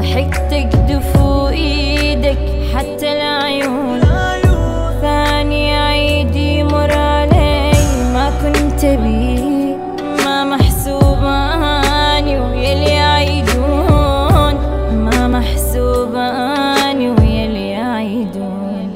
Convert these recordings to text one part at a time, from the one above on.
ضحكتك دفو ايدك حتى العيون. ثاني عيد يمر علي ما كنت بيه، ما محسوب اني ويلي عيدون، ما محسوب اني ويلي عيدون.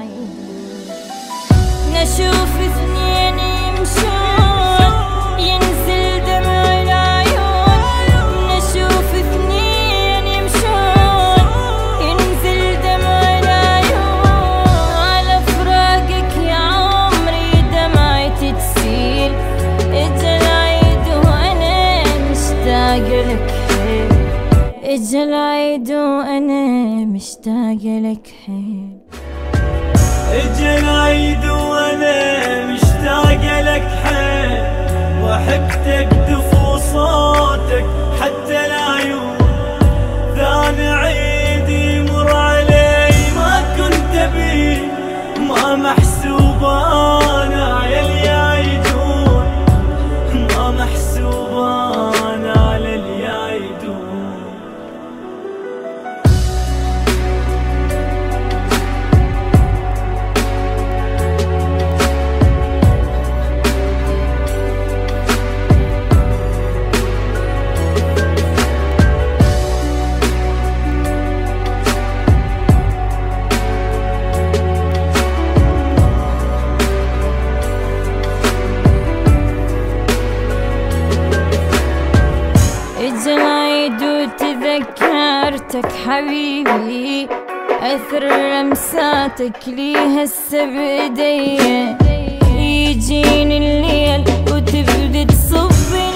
نشوف اثنين يمشون ينزل دمع العيون، نشوف اثنين يمشون ينزل دمع العيون. على فراقك يا عمري دمعتي تسيل، اجا العيد وانا مشتاق لك حيل، اجا العيد وانا مشتاق لك حيل، اجا العيد وانا مشتاق لك حيل. ضحكتك دفو صوتك حتى العيون. ثاني عيد يمر علي ما كنت بيه، ما محسوب انا يلي يعيدون، ما محسوب انا على اللي يعيدون. اجا العيد وتذكرتك حبيبي، اثر لمساتك لي هسه بايدي. يجيني الليل وتبدي تصبي